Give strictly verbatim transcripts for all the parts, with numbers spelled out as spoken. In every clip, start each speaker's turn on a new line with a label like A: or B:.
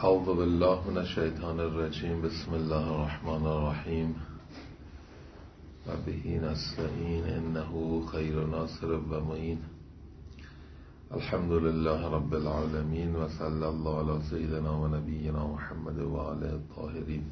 A: اعوذ بالله من الشیطان الرجیم. بسم الله الرحمن الرحیم و به نستعین انه خیر ناصر و معین. الحمد لله رب العالمین و صلی الله علی سیدنا و نبینا محمد و آله الطاهرین.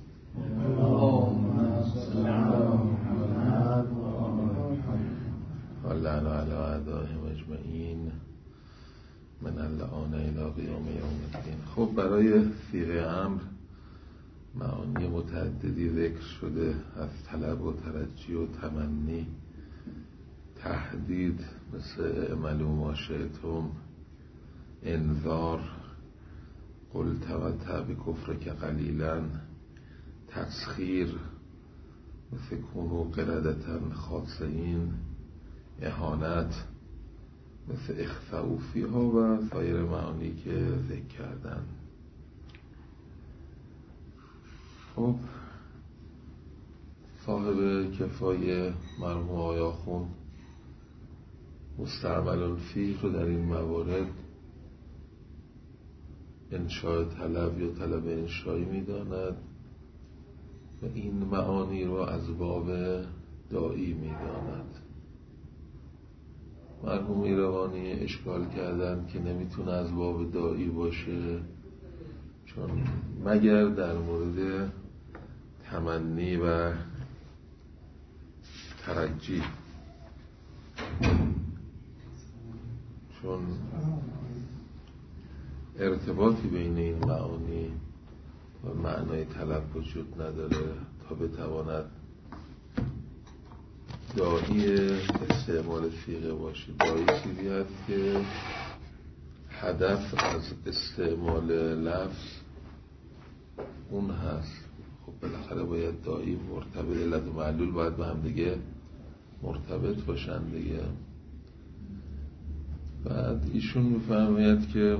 A: و لعن علی اعدائهم اجمعین من اللعان الى قیام یوم الدین. خب برای صیغه امر معانی متعددی ذکر شده، از طلب و ترجی و تمنی، تهدید مثل اعملوا ما شئتم، انذار قل تمتع بکفرک قلیلا، تسخیر مثل کونوا قردة خاسئین، اهانت مثل اخفؤوا فیها و سایر معانی که ذکر کردن. خب صاحب کفایه مرحوم آقای آخوند مستعمل فیه رو در این موارد انشاء طلب یا طلب انشایی میداند و این معانی رو از باب داعی میداند. مرحوم ایروانی اشکال کردن که نمیتونه از باب داعی باشه، چون مگر در مورد تمنی و ترجی، چون ارتباطی بین این معانی و معنای طلب وجود نداره تا بتواند داعی استعمال صیغه باشه. داعی چیزی هست که هدف از استعمال لفظ اون هست. خب بالاخره باید داعی مرتبط، علت و معلول باید به هم دیگه مرتبط باشن دیگه. بعد ایشون میفرماید که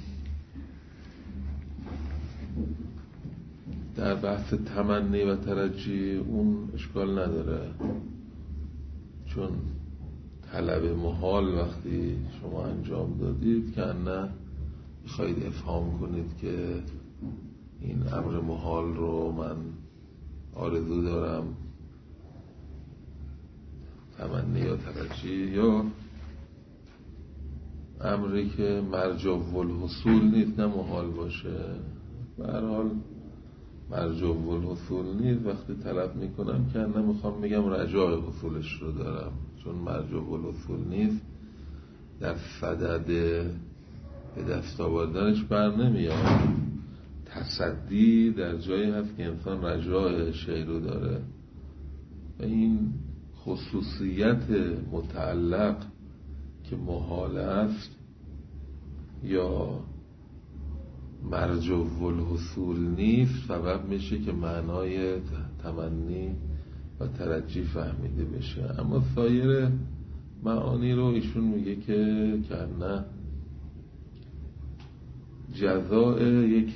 A: در بحث تمنی و ترجی اون اشکال نداره، چون طلب محال وقتی شما انجام دادید که نه میخواید افهام کنید که این امر محال رو من آرزو دارم، تمنی یا ترجی، یا امری که مرجع الحصول نیست، نه محال باشه. به هر حال مرجع الحصول نیست، وقتی طلب میکنم که نه میخوام بگم رجاء حصولش رو دارم، چون مرجع الحصول نیست در صدد به دست آوردنش بر نمیاد. تصدی در جایی هست که انسان رجاء شیء رو داره و این خصوصیت متعلق که محال است یا مرجع الحصول نیست سبب میشه که معنای تمنی و ترجی فهمیده بشه. اما سایر معانی رو ایشون میگه که نه، جزاء یک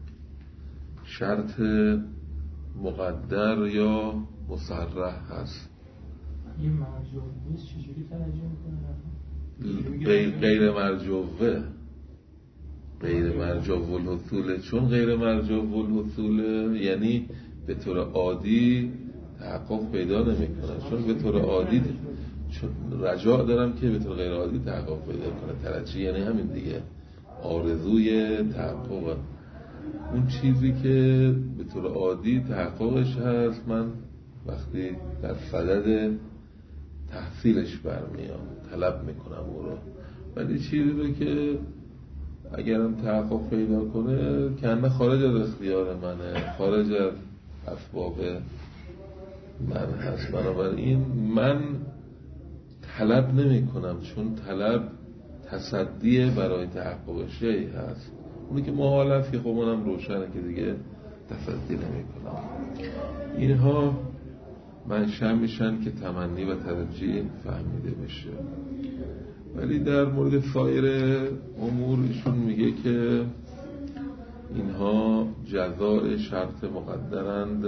A: شرط مقدر یا مصرح هست.
B: این مرجوع نیست چجوری ترجمه میکنه؟
A: غیر غیر مرجوعه، غیر مرجوع الحصول. چون غیر مرجوع الحصول یعنی به طور عادی تحقق پیدا نمیکنه، چون به طور عادی چون رجاء دارم که به طور غیر عادی تحقق پیدا کنه. ترجی یعنی همین دیگه، آرزوی تحقق. اون چیزی که به طور عادی تحققش هست من وقتی در صدد تحصیلش برمیام طلب میکنم او رو، ولی چیزی رو که اگرم تحقق پیدا کنه کنه خارج از اختیار منه، خارج از اسباب من هست، بنابراین من طلب نمی کنم، چون طلب تصدیه برای تحقق شیء هست. اونی که محال است که خب اونم روشنه که دیگه تصدی نمی کنم. اینها منشأ میشن که تمنی و ترجی فهمیده بشه. ولی در مورد سایر امور ایشون میگه که اینها جزاء شرط مقدرند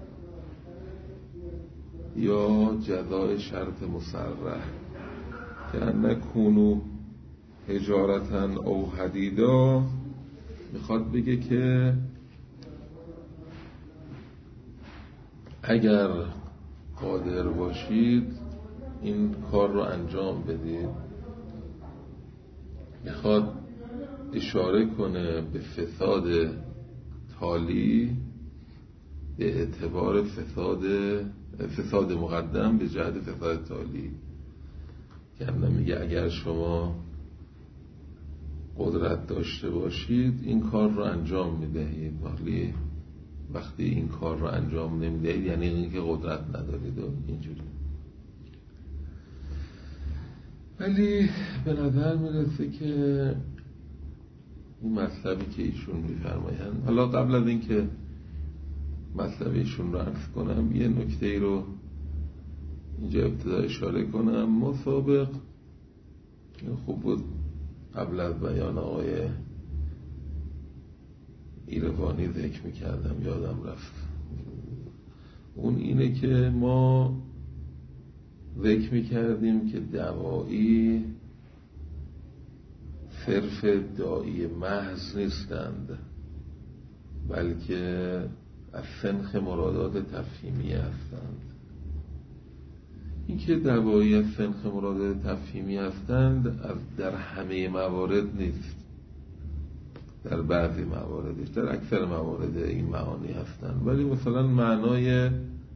A: یا جزاء شرط مصرح، که نکونو حجارتن او حدیدا میخواد بگه که اگر قادر باشید این کار رو انجام بدید. میخواد اشاره کنه به فساد تالی به اعتبار فساد فساد مقدم به جهت فساد تالی، که هم میگه اگر شما قدرت داشته باشید این کار رو انجام میدهید، ولی وقتی این کار رو انجام نمیدهید یعنی اینکه قدرت ندارید و اینجوری. ولی به نظر میرسه که این مطلبی که ایشون میفرمایند، حالا قبل از اینکه مطلب ایشون رو عرض کنم یه نکته ای رو اینجا ابتدا اشاره کنم. ما سابق خوب بود قبل از بیان آقای ایروانی ذکر میکردم یادم رفت، اون اینه که ما ذکر میکردیم که دعایی صرف داعی محض نیستند، بلکه از سنخ مرادات تفهیمی هستند. این که دعایی از سنخ مرادات تفهیمی هستند از در همه موارد نیست، در بعضی مواردش، در اکثر موارد این معانی هستند. ولی مثلا معنای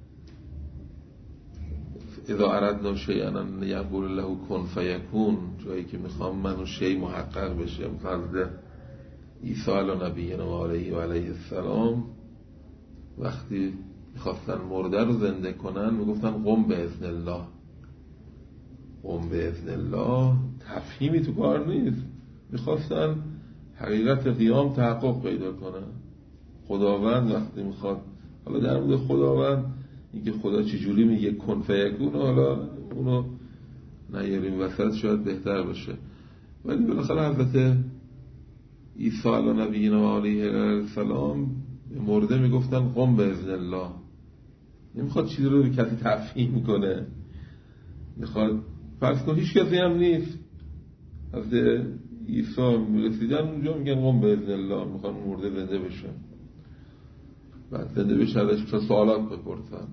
A: اذا اردنا شیئا ان یقول له کن فیکون، جایی که میخوام من اون شیء محقق بشه، مثلا عیسی علی نبینا و علیه و علیه السلام وقتی میخواستن مرده رو زنده کنن میگفتن قم به اذن الله. قم به اذن الله تفهیمی تو کار نیست، میخواستن حقیقت قیام تحقق پیدا کنه. خداوند وقتی میخواد، حالا در مورد خداوند اینکه خدا چجوری میگه کن فیکون، حالا اونو نیاریم وسط شاید بهتر باشه، ولی بالاخره حضرت عیسی علی نبینا و علیه السلام مرده میگفتن قم به اذن الله. نمیخواد چیزی رو به کسی تفهیم کنه، میخواد فرض کن هیچ کسی هم نیست، حضرت عیسی رسیدن اونجا میگن قم به اذن الله، میخوان مرده زنده بشه، بعد زنده بشه ازش تا سوالات بپرسن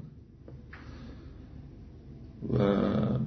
A: و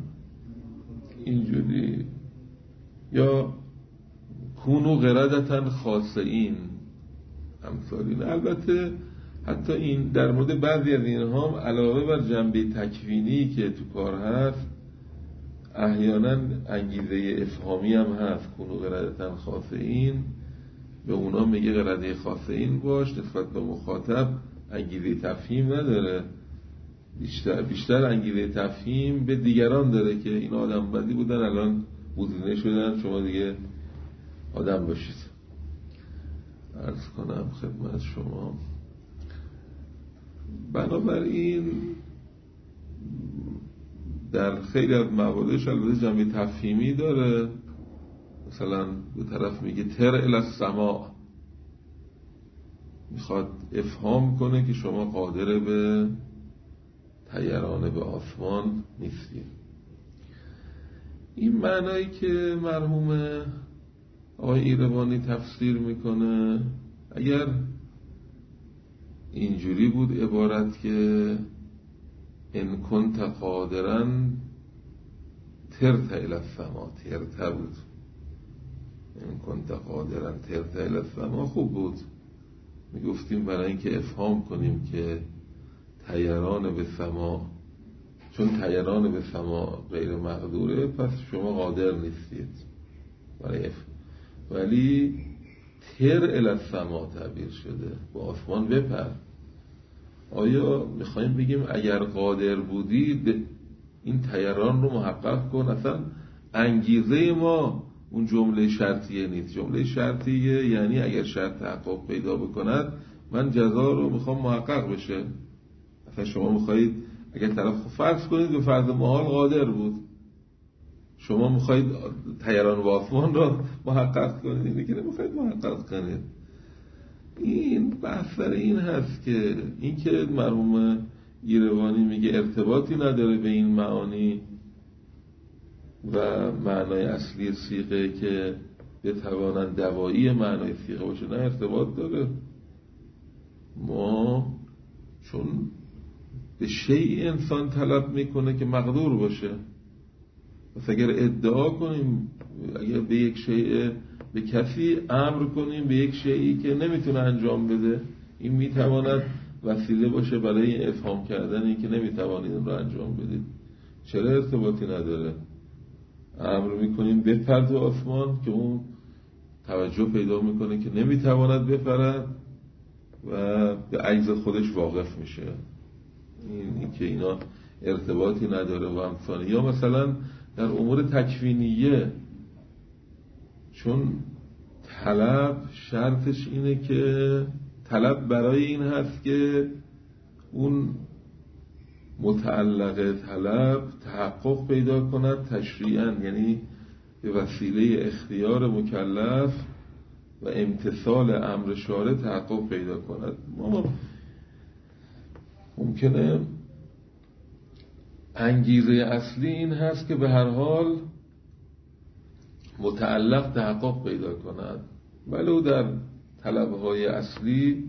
A: اینجوری. یا کونو قردتن خاصین امثالین. البته حتی این در مورد بعضی از اینها هم علاوه بر جنبه تکوینی که تو کار هست احیانا انگیزه افهامی هم هست. کونو قردتن خاصین به اونا میگه قرده خاصین باش، نسبت به مخاطب انگیزه تفهیم نداره، بیشتر بیشتر انگیزه تفهیم به دیگران داره که این آدم بدی بودن الان بوزینه شدن، شما دیگه آدم باشید. عرض کنم خدمت شما بنابراین در خیلی از مواردش البته جنبه تفهیمی داره. مثلا به طرف میگه تر الی السماء، میخواد افهام کنه که شما قادر به طیران به آسمان نیستید. این معنایی که مرحوم آقای ایروانی تفسیر میکنه اگر اینجوری بود عبارت که ان کنت قادرا ترت الی السماء، ترت بود، ان کنت قادرا ترت الی السماء خوب بود، میگفتیم برای اینکه افهام کنیم که طیران به سما، چون طیران به سما غیر مقدوره پس شما قادر نیستید برای اف... ولی تر الی السما تعبیر شده، با آسمان بپر. آیا میخوایم بگیم اگر قادر بودید این طیران رو محقق کن؟ اصلا انگیزه ما اون جمله شرطیه نیست. جمله شرطیه یعنی اگر شرط تحقق پیدا بکند من جزا رو میخوام محقق بشه. اصلا شما میخواید اگر طرف فرض کنید به فرض محال قادر بود، شما میخواید طیران و آسمان رو محقق کنید، اینه که نمیخواید محقق کنید. این بحث در این هست که این که مرحوم ایروانی میگه ارتباطی نداره به این معانی و معنای اصلی صیغه که بتوانند دوایی معنای صیغه باشه، نه ارتباط داره. ما چون به شیء انسان طلب میکنه که مقدور باشه. پس اگر ادعا کنیم، اگر به یک شیء، به کسی امر کنیم به یک شیئی که نمیتونه انجام بده، این میتواند وسیله باشه برای افهام کردن این که نمیتوانید این رو انجام بدید. چرا ارتباطی نداره؟ امر میکنیم بپر تو آسمان که اون توجه پیدا میکنه که نمیتواند بپرد و به عجز خودش واقف میشه. این, این که اینا ارتباطی نداره و امثاله. یا مثلا در امور تکوینیه، چون طلب شرطش اینه که طلب برای این هست که اون متعلق طلب تحقق پیدا کند تشریعاً، یعنی به وسیله اختیار مکلف و امتثال امر شارع تحقق پیدا کند. ما ممکنه انگیزه اصلی این هست که به هر حال متعلق تحقق پیدا کند، ولو در طلبهای اصلی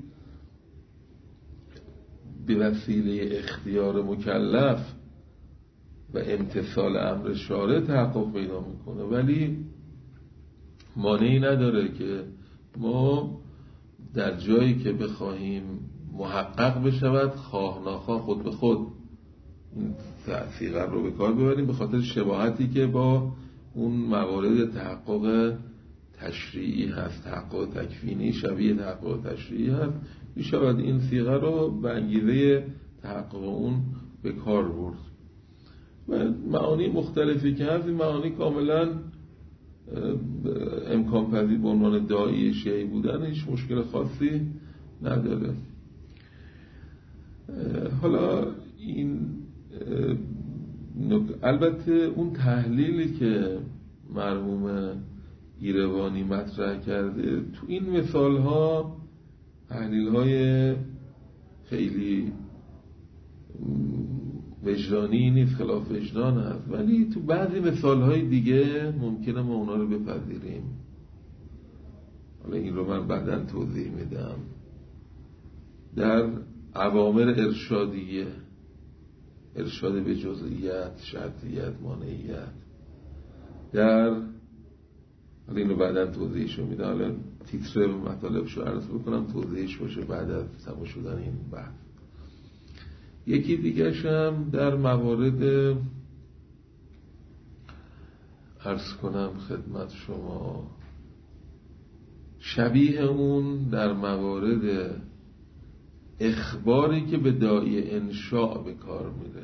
A: به وسیله اختیار مکلف و امتثال امر شارع تحقق پیدا میکنه، ولی مانعی نداره که ما در جایی که بخواهیم محقق بشود خواه ناخواه خود به خود این صیغه رو به کار ببریم، به خاطر شباهتی که با اون موارد تحقق تشریعی هست، تحقق تکوینی شبیه تحقق تشریعی هست، میشود این صیغه رو به انگیزه تحقق اون به کار برد. و معانی مختلفی که هست، این معانی کاملا امکان پذیر به عنوان داعی شیعی بودن هیچ مشکل خاصی نداره. حالا این البته اون تحلیلی که مرحوم ایروانی مطرح کرده تو این مثال ها تحلیل های خیلی وجدانی نیست، خلاف وجدان هست، ولی تو بعضی مثال های دیگه ممکنه ما اونا رو بپذیریم. حالا این رو من بعداً توضیح میدم. در اوامر ارشادیه، ارشاد به جزئیات، شرطیت، مانعیت، در حالا این رو بعداً توضیحشو میدم، حالا تیتر مطالبشو عرض بکنم توضیحش باشه بعد از تمام شدن این بحث. یکی دیگه هم در موارد عرض کنم خدمت شما شبیه اون در موارد اخباری که به داعی انشاء به کار میره،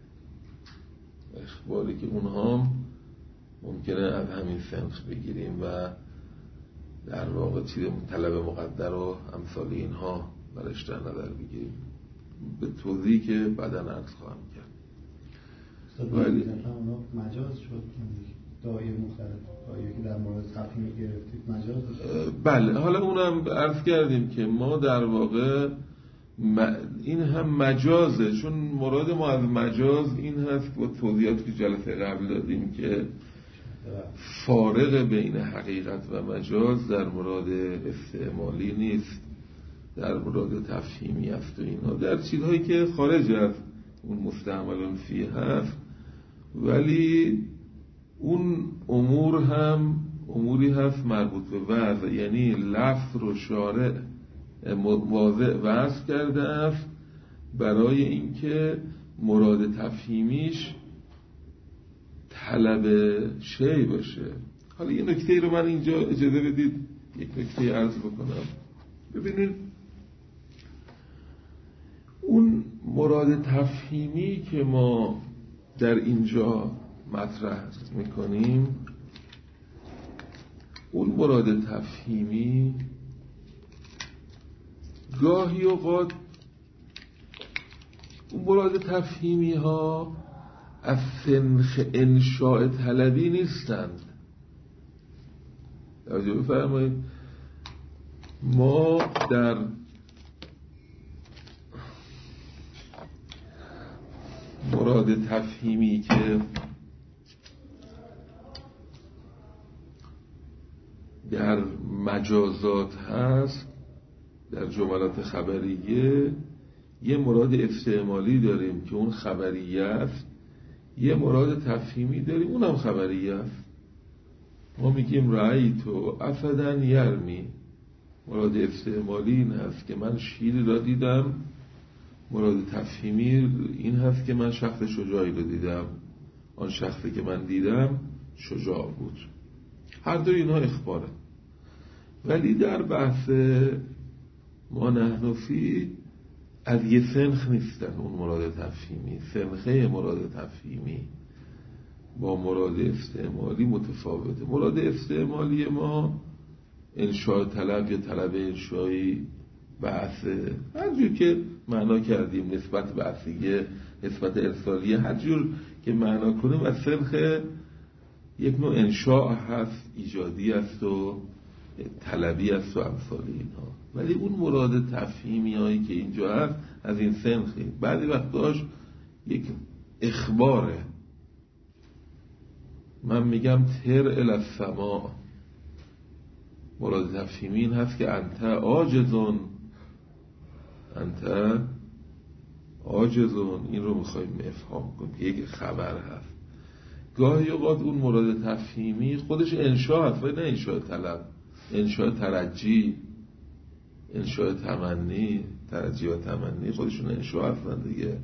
A: اخباری که اونها ممکنه از همین سنخ بگیریم و در واقع چیز طلب مقدر و امثال اینها برش در نظر بگیریم، به توضیحی که بعداً عرض خواهم کرد.
C: ولی مجاز شد داعی مختلف، داعی که در مورد تفهیم گرفتید مجاز شد.
A: بله، حالا اونم عرض کردیم که ما در واقع این هم مجازه، چون مراد ما از مجاز این هست با توضیحاتی که جلسه قبل دادیم که فارق بین حقیقت و مجاز در مراد استعمالی نیست، در مراد تفهیمی است و اینا، در چیزهایی که خارج از اون مستعملون فیه هست، ولی اون امور هم اموری هست مربوط به وضع، یعنی لفظ رو شارع واضح وضع کرده است برای اینکه مراد تفهیمیش طلب شی باشه. حالا یه نکته رو من اینجا اجازه بدید یک نکته عرض بکنم. ببینید اون مراد تفهیمی که ما در اینجا مطرح میکنیم، اون مراد تفهیمی گاهی اوقات اون مراد تفهیمی ها از سنخ انشاء طلبی نیستند. توجه بفرمایید، ما در مراد تفهیمی که در مجازات هست، در جملات خبریه یه مراد استعمالی داریم که اون خبریه است، یه مراد تفهیمی داریم اونم خبریه است. ما میگیم رأیتو اسدن یرمی، مراد استعمالی این هست که من شیری را دیدم، مراد تفهیمی این هست که من شخص شجاعی رو دیدم، آن شخصی که من دیدم شجاع بود. هر دو اینها اخباره. ولی در بحث ما نحن فی از یه سنخ نیستن اون مراد تفهیمی. سنخه مراد تفهیمی با مراد استعمالی متفاوته. مراد استعمالی ما انشاء طلب یا طلب انشایی، بحث، هر جور که معنا کردیم، نسبت بحثیه، نسبت ارسالیه، هر جور که معنا کنیم. و سنخ یک نوع انشاء هست، ایجادی است و طلبی است و امثال اینها. ولی اون مراد تفهیمی هایی که اینجا هست از این سنخی. بعضی وقتاش یک اخباره. من میگم تر الی السماء، مراد تفهیمی این هست که انت عاجزون، انت عاجزون، این رو میخوایم افهام کنیم که یک خبر هست. گاهی اوقات اون مراد تفهیمی خودش انشاء هست، ولی نه انشاء طلب، انشاء ترجی، انشاء تمنی. ترجی و تمنی خودشون انشاء هستن دیگه.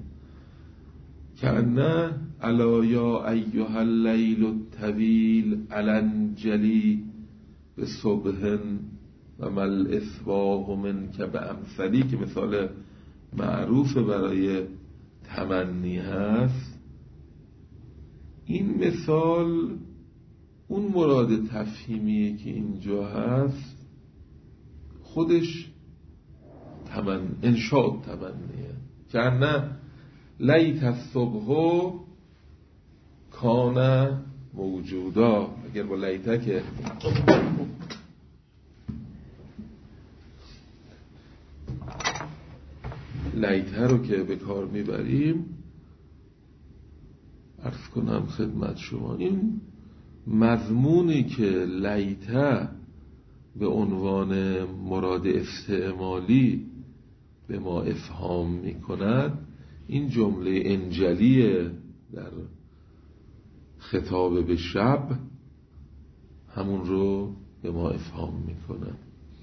A: کأنه الا یا ایها اللیل الطویل الانجلی به صبح و مل اصباح منک به امثلی، که مثال معروف برای تمنی هست. این مثال اون مراد تفهیمی که اینجا هست خودش تمن انشاء تمنیه. که نه لیت الصبح کان موجودا، اگر با لیته که لیته رو که به کار میبریم، عرض کنم خدمت شما این مضمونی که لیته به عنوان مراد استعمالی به ما افهام میکند، این جمله انجلیه در خطاب به شب، همون رو به ما افهام میکنه.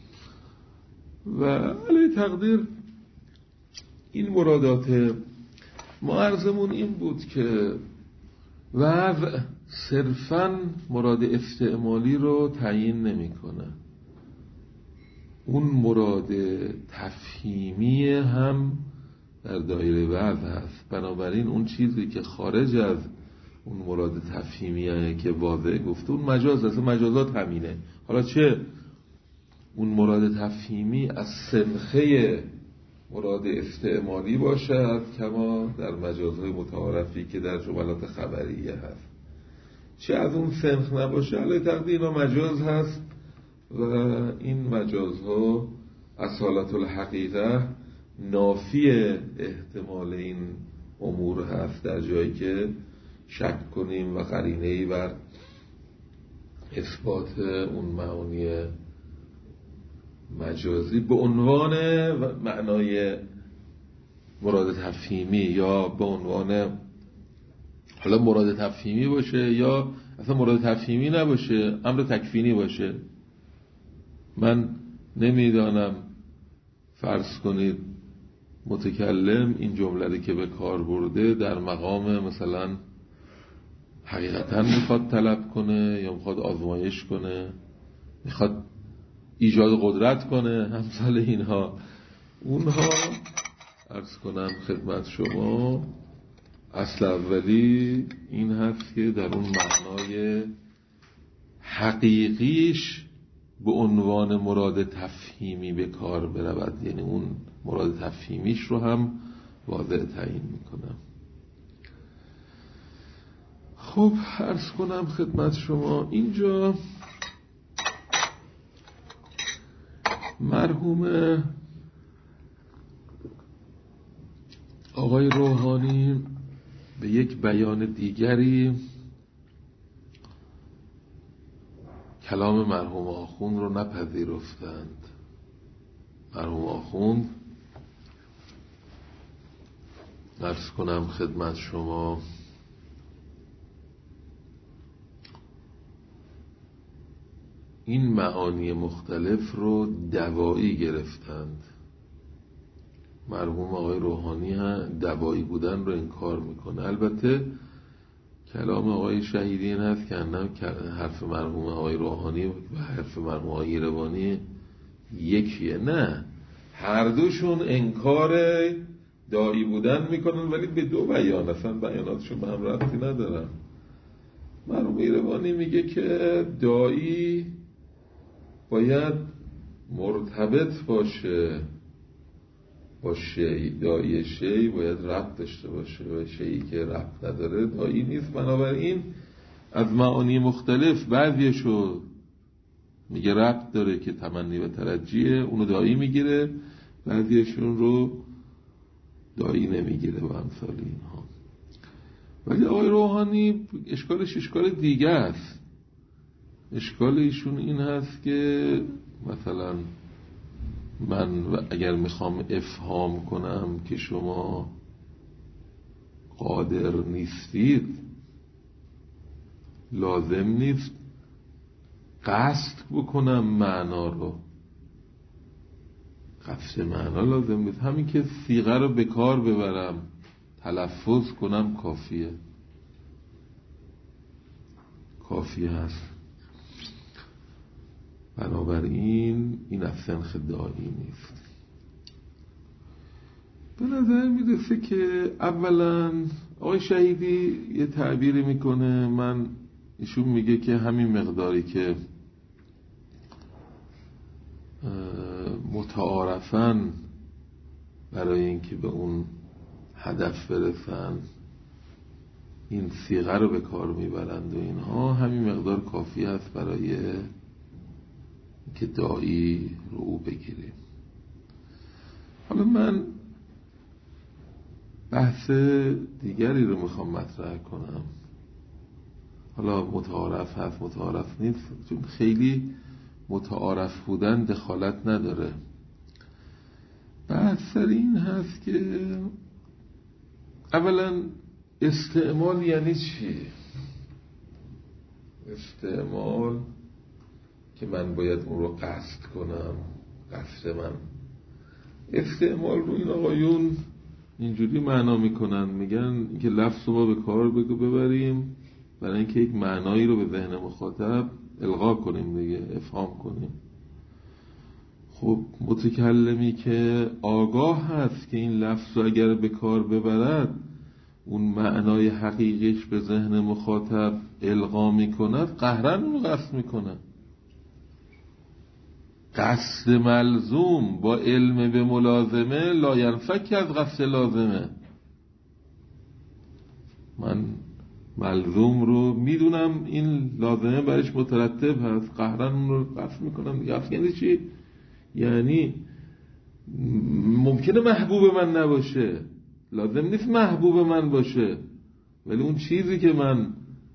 A: و علی تقدیر این مرادات ما عرضمون این بود که وضع صرفاً مراد استعمالی رو تعیین نمیکنه، اون مراد تفهیمی هم در دایره وضع هست. بنابراین اون چیزی که خارج از اون مراد تفهیمیه که واضح گفته، اون مجاز هست. مجازات همینه. حالا چه اون مراد تفهیمی از سنخه مراد استعمالی باشد کما در مجازهای متعارفی که در جملات خبریه هست، چه از اون سنخ نباشه، علی تقدیر اینا مجاز هست. و این مجازها اصالت الحقیقه نافی احتمال این امور هست در جایی که شک کنیم و قرینه‌ای بر اثبات اون معانی مجازی به عنوان معنای مراد تفهیمی یا به عنوان حالا مراد تفهیمی باشه یا اصلا مراد تفهیمی نباشه، امر تکفینی باشه. من نمیدانم، فرض کنید متکلم این جمله که به کار برده در مقام مثلا حقیقتا میخواد طلب کنه یا میخواد آزمایش کنه، میخواد ایجاد قدرت کنه، همسال اینها، اونها عرض کنم خدمت شما اصل اولی این هست که در اون معنای حقیقیش به عنوان مراد تفهیمی به کار برود، یعنی اون مراد تفهیمیش رو هم واضح تعیین میکنم. خب عرض کنم خدمت شما اینجا مرحوم آقای روحانی به یک بیان دیگری کلام مرحوم آخوند رو نپذیرفتند. مرحوم آخوند عرض کنم خدمت شما این معانی مختلف رو دوایی گرفتند. مرحوم آقای روحانی هم دوایی بودن رو انکار میکنه. البته کلام آقای شهیدی این هست که انم حرف مرحوم آقای روحانی و حرف مرحوم آقای ایروانی یکیه. نه، هر دوشون انکار دایی بودن میکنن ولی به دو بیان، اصلا بیاناتشون به هم ربطی ندارن. مرحوم ایروانی میگه که دایی باید مرتبط باشه با شی، دایی شی باید ربط داشته باشه و شیئی که ربط نداره دایی نیست. بنابراین از معانی مختلف بعضیشو میگه ربط داره که تمنی و ترجیه، اونو دایی میگیره، بعضیشون رو دایی نمیگیره و امثال اینها. ولی آقای روحانی اشکالش اشکال دیگه است. اشکال ایشون این هست که مثلا من اگر میخوام افهام کنم که شما قادر نیستید، لازم نیست قصد بکنم معنا رو، قصد معنا لازم نیست، همین که صیغه رو به کار ببرم تلفظ کنم کافیه کافی هست. بنابراین این از سنخ دایی نیست. به نظر میرسه که اولا آقای شهیدی یه تعبیری میکنه، من ایشون میگه که همین مقداری که متعارفاً برای اینکه به اون هدف برسن این صیغه رو به کار میبرند و اینها، همین مقدار کافی است برای که دایی رو بگیریم. حالا من بحث دیگری رو میخوام مطرح کنم. حالا متعارف هست متعارف نیست، چون خیلی متعارف بودن دخالت نداره. بحث سر این هست که اولا استعمال یعنی چی؟ استعمال که من باید اون رو قصد کنم، قصد من. استعمال رو این آقایون اینجوری معنا میکنن، میگن که لفظ رو ما به کار بگو ببریم برای اینکه یک معنایی رو به ذهن مخاطب القا کنیم دیگه، افهام کنیم. خب متکلمی که آگاه هست که این لفظ رو اگر به کار ببرد اون معنای حقیقیش به ذهن مخاطب القا میکند، قهرن رو قصد میکند. قصد ملزوم با علم به ملازمه لا ینفک از قصد لازمه. من ملزوم رو میدونم این لازمه برش مترتب هست، قهرن اون رو قصد میکنم دیگه. یعنی چی؟ یعنی ممکنه محبوب من نباشه، لازم نیست محبوب من باشه، ولی اون چیزی که من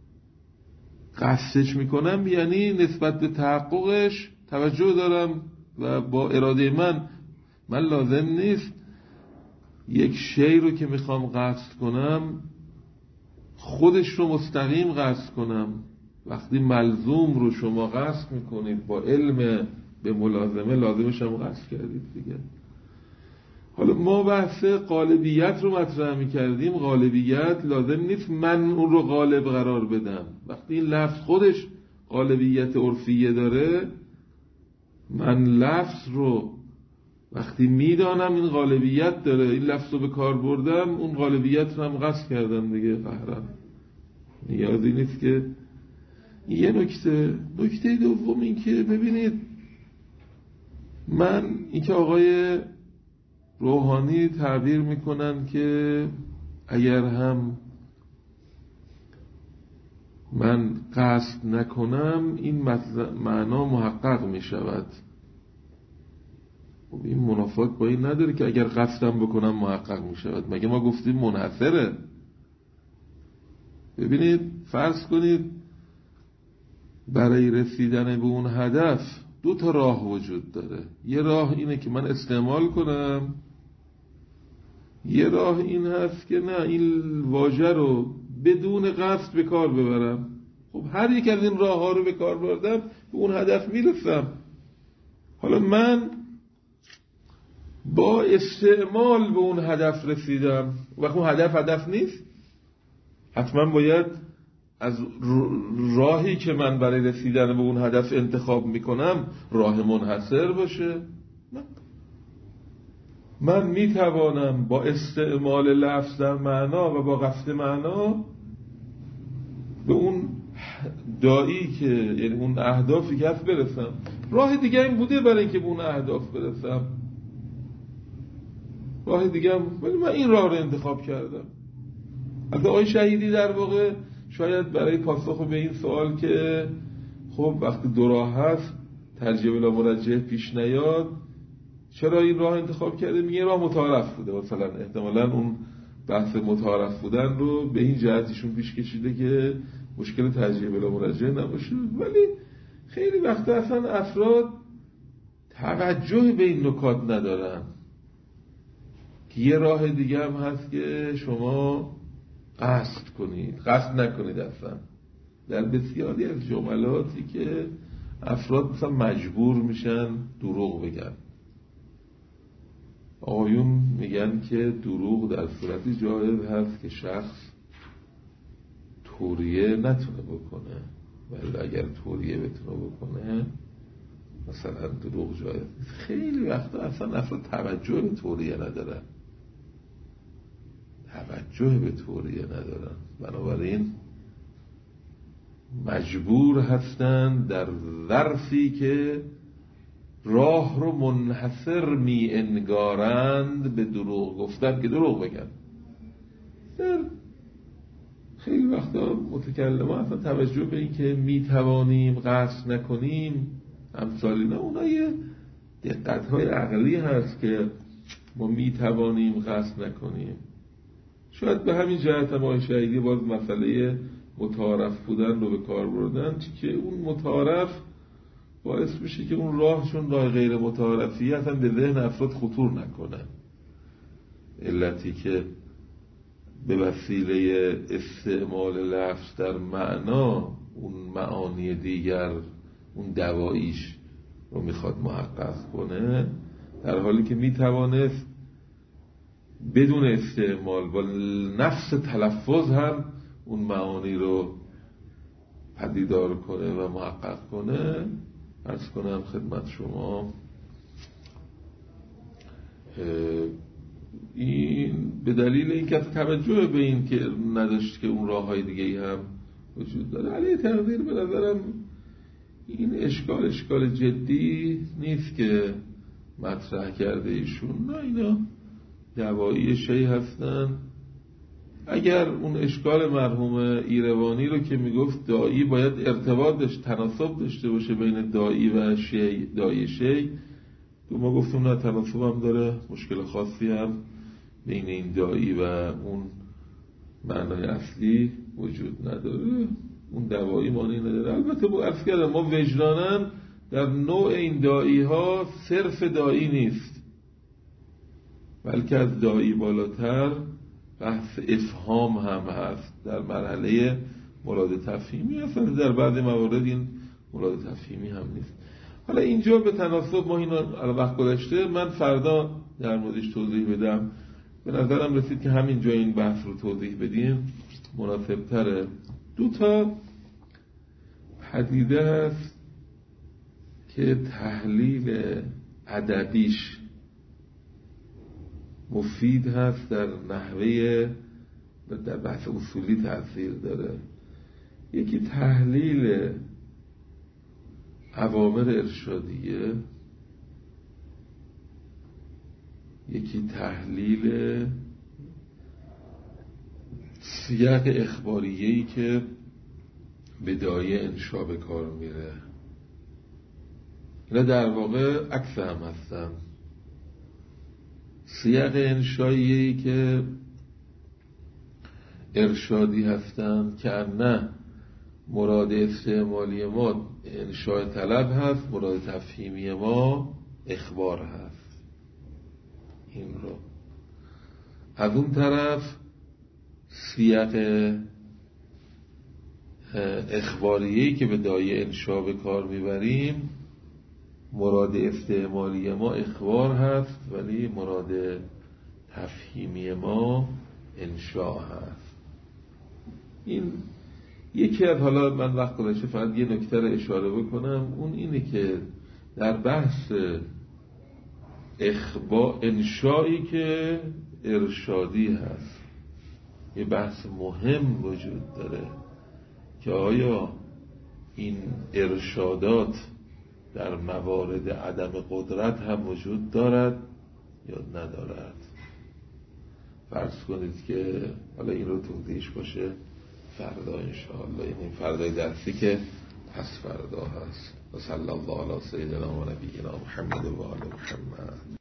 A: قصدش میکنم یعنی نسبت به تحققش توجه دارم و با اراده من من لازم نیست یک شی رو که میخوام قصد کنم خودش رو مستقیم قصد کنم. وقتی ملزوم رو شما قصد میکنید با علم به ملازمه، لازمش هم قصد کردید دیگه. حالا ما بحث غالبیت رو مطرح میکردیم. غالبیت لازم نیست من اون رو غالب قرار بدم. وقتی این لفظ خودش غالبیت عرفیه داره، من لفظ رو وقتی میدانم این غالبیت داره، این لفظ رو به کار بردم، اون غالبیت رو هم قصد کردم دیگه. قهرم نیازی نیست که. یه نکته نکته دوم این که ببینید، من این که آقای روحانی تعبیر میکنن که اگر هم من قصد نکنم این معنا محقق میشود. خب این منافات با این نداره که اگر قصدم بکنم محقق میشود. مگه ما گفتیم منحصره؟ ببینید فرض کنید برای رسیدن به اون هدف دو تا راه وجود داره. یه راه اینه که من استعمال کنم، یه راه این هست که نه، این واژه رو بدون قصد به کار ببرم. خب هر یک از این راه ها رو به کار بردم به اون هدف میرسم. حالا من با استعمال به اون هدف رسیدم، وقت اون هدف هدف نیست، حتما باید از راهی که من برای رسیدن به اون هدف انتخاب میکنم راه منحصر باشه. نه، من میتوانم با استعمال لفظ در معنا و با قصد معنا به اون دایی که یعنی اون اهدافی که هست برسم. راه دیگه این بوده برای اینکه به اون اهداف برسم، راه دیگه هم، ولی من این راه رو انتخاب کردم. از آقای شهیدی در واقع شاید برای پاسخ به این سوال که خب وقتی دو راه هست ترجیح بلا مرجح پیش نیاد، چرا این راه انتخاب کرده؟ میگه راه متعارف بوده. مثلا احتمالاً اون بحث متعارف بودن رو به این جهتشون پیش کشیده که مشکل ترجیح بلا مرجح نباشه. ولی خیلی وقتا اصلا افراد توجه به این نکات ندارن که یه راه دیگه هم هست که شما قصد کنید، قصد نکنید. اصلا در بسیاری از جملاتی که افراد مثلا مجبور میشن دروغ بگن، آقایون میگن که دروغ در صورتی جایز هست که شخص توریه نتونه بکنه، ولی اگر توریه بتونه بکنه مثلا دروغ جایز نیست. خیلی وقتا اصلا افراد توجه به توریه ندارن، توجه به توریه ندارن، بنابراین مجبور هستن در ظرفی که راه رو منحصر می انگارند به دروغ گفتن که دروغ بگن. در خیلی وقتا متکلمان اصلا توجه به این که می توانیم قصد نکنیم امثالی نه، اونا یه دقت‌های عقلی هست که ما می توانیم قصد نکنیم. شاید به همین جهت هم آقای شهیدی باز مسئله متعارف بودن رو به کار بردن که اون متعارف باعث میشه که اون راه چون راه غیر متعارفی اصلا به ذهن افراد خطور نکنه. علتی که به وسیله استعمال لفظ در معنا اون معانی دیگر، اون دواییش رو میخواد محقق کنه، در حالی که میتوانست بدون استعمال با نفس تلفظ هم اون معانی رو پدیدار کنه و محقق کنه. عرض کنم خدمت شما این به دلیل اینکه توجه به این که نداشت که اون راه های دیگه ای هم وجود داره. علیه تقدیر به نظرم این اشکال اشکال جدی نیست که مطرح کرده ایشون، نه اینا دوایی شیء هستن. اگر اون اشکال مرحوم ایروانی رو که میگفت دایی باید ارتباط داشت، تناسب داشته باشه بین دایی و شیء، دایی شیء، تو ما گفتم نه، تناسب هم داره، مشکل خاصی هم بین این دایی و اون معنای اصلی وجود نداره، اون دوایی معنی نداره. البته با عرض کردم ما وجدانن در نوع این دایی ها صرف دایی نیست، بلکه از دایی بالاتر بحث افهام هم هست در مرحله مراد تفهیمی، اصلا در بعضی موارد این مراد تفهیمی هم نیست. حالا اینجا به تناسب ما اینا الان وقت گذشته، من فردا در موردش توضیح بدم. به نظرم رسید که همین جا این بحث رو توضیح بدیم مناسب تره. دو تا پدیده هست که تحلیل ادبیش مفید هست، در نحوه در بحث اصولی تأثیر داره. یکی تحلیل اوامر ارشادیه، یکی تحلیل سیاق اخباریه‌ای که به دایه انشا به کار میره. اینا در واقع عکس هم هستن. سیاق انشاییه‌ای که ارشادی هستن که نه مراد استعمالی ما انشاء طلب هست، مراد تفهیمی ما اخبار هست. این رو از اون طرف سیاق اخباریه‌ای که به دایه انشاء به کار میبریم، مراد استعمالی ما اخبار هست ولی مراد تفهیمی ما انشاء هست. این یکی از، حالا من وقت گذاشته فقط یه نکته رو اشاره بکنم، اون اینه که در بحث اخبار انشایی که ارشادی هست یه بحث مهم وجود داره که آیا این ارشادات در موارد عدم قدرت هم وجود دارد یا ندارد. فرض کنید که حالا این رو توضیحش باشه فردا انشاءالله، این فردای درسی که پس فردا هست. و صلی الله علی سیدنا و نبینا محمد و آل محمد.